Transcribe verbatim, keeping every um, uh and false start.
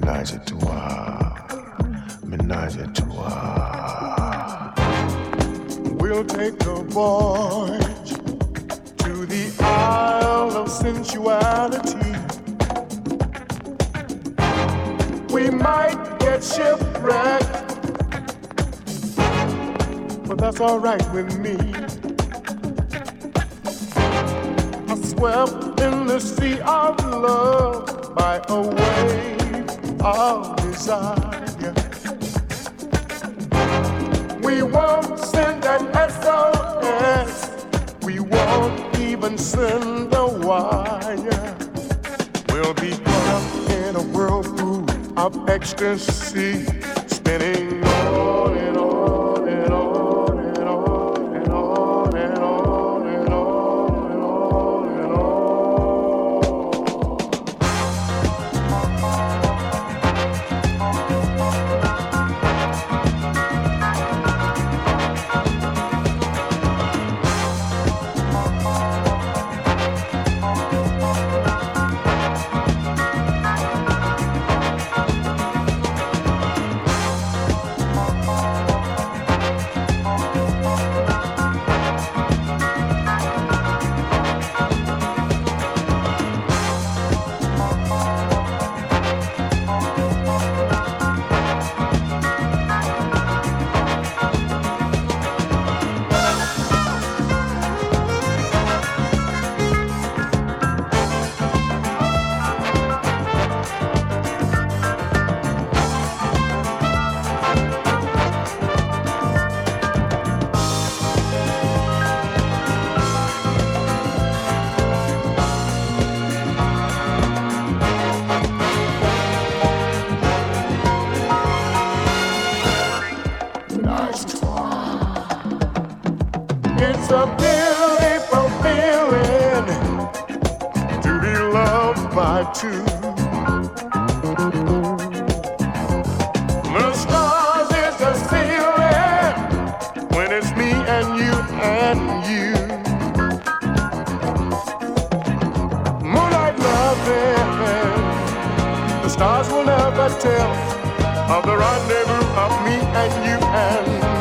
Ménage à toi, ménage à toi. We'll take a voyage to the Isle of Sensuality. We might get shipwrecked, but that's all right with me. I swept in the sea of love by a wave of desire. We won't send an S O S, we won't even send a wire. We'll be caught up in a whirlpool of ecstasy, spinning on and on and on and on and on and on and on and on and on. It's a beautiful feeling to be loved by two. The stars is the ceiling when it's me and you and you. Moonlight loving, the stars will never tell of the rendezvous of me and you and